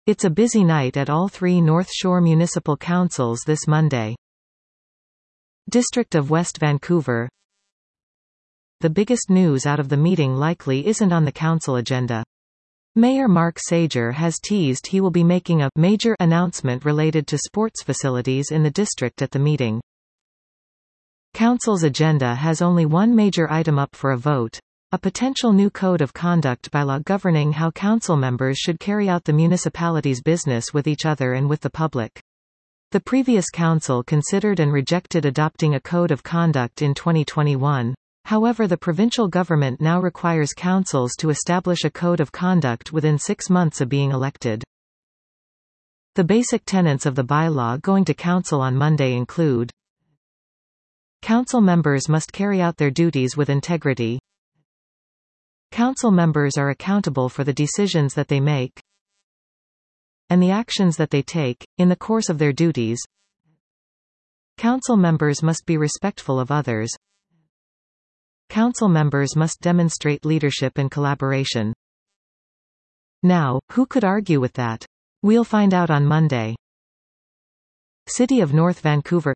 It's a busy night at all three North Shore Municipal Councils this Monday. District of West Vancouver. The biggest news out of the meeting likely isn't on the council agenda. Mayor Mark Sager has teased he will be making a major announcement related to sports facilities in the district at the meeting. Council's agenda has only one major item up for a vote: a potential new code of conduct bylaw governing how council members should carry out the municipality's business with each other and with the public. The previous council considered and rejected adopting a code of conduct in 2021. However, the provincial government now requires councils to establish a code of conduct within 6 months of being elected. The basic tenets of the bylaw going to council on Monday include: council members must carry out their duties with integrity. Council members are accountable for the decisions that they make and the actions that they take, in the course of their duties. Council members must be respectful of others. Council members must demonstrate leadership and collaboration. Now, who could argue with that? We'll find out on Monday. City of North Vancouver.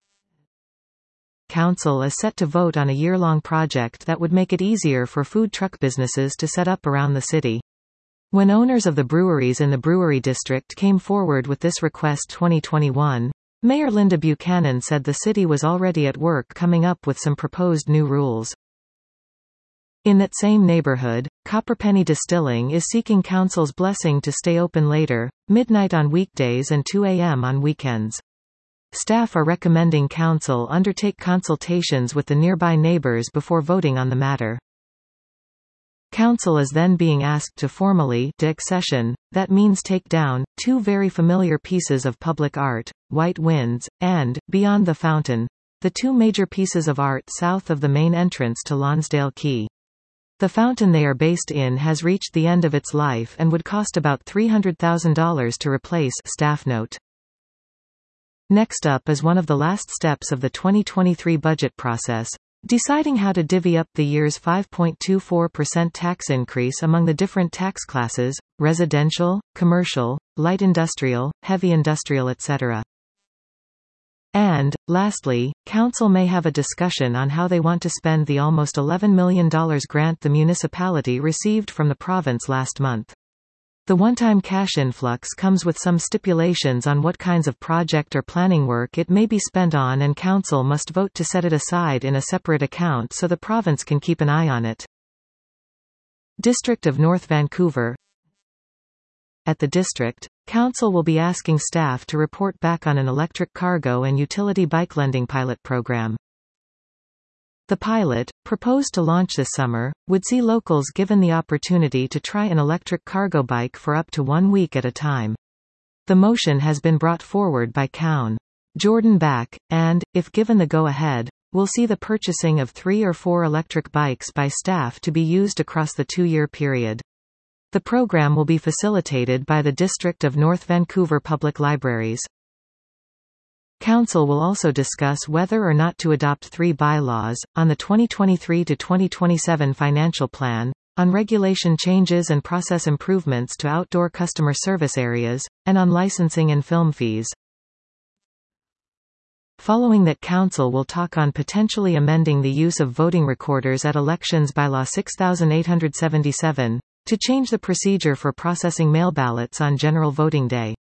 Council is set to vote on a year-long project that would make it easier for food truck businesses to set up around the city. When owners of the breweries in the Brewery District came forward with this request 2021, Mayor Linda Buchanan said the city was already at work coming up with some proposed new rules. In that same neighborhood, Copperpenny Distilling is seeking council's blessing to stay open later, midnight on weekdays and 2 a.m. on weekends. Staff are recommending council undertake consultations with the nearby neighbors before voting on the matter. Council is then being asked to formally de-accession, that means take down, two very familiar pieces of public art, White Winds, and, Beyond the Fountain, the two major pieces of art south of the main entrance to Lonsdale Quay. The fountain they are based in has reached the end of its life and would cost about $300,000 to replace, staff note. Next up is one of the last steps of the 2023 budget process: deciding how to divvy up the year's 5.24% tax increase among the different tax classes: residential, commercial, light industrial, heavy industrial, etc. And, lastly, council may have a discussion on how they want to spend the almost $11 million grant the municipality received from the province last month. The one-time cash influx comes with some stipulations on what kinds of project or planning work it may be spent on, and council must vote to set it aside in a separate account so the province can keep an eye on it. District of North Vancouver. At the district, council will be asking staff to report back on an electric cargo and utility bike lending pilot program. The pilot, proposed to launch this summer, would see locals given the opportunity to try an electric cargo bike for up to 1 week at a time. The motion has been brought forward by Cown. Jordan Back, and, if given the go-ahead, will see the purchasing of 3 or 4 electric bikes by staff to be used across the 2-year period. The program will be facilitated by the District of North Vancouver Public Libraries. Council will also discuss whether or not to adopt 3 bylaws, on the 2023 to 2027 financial plan, on regulation changes and process improvements to outdoor customer service areas, and on licensing and film fees. Following that, council will talk on potentially amending the use of voting recorders at elections bylaw 6877, to change the procedure for processing mail ballots on general voting day.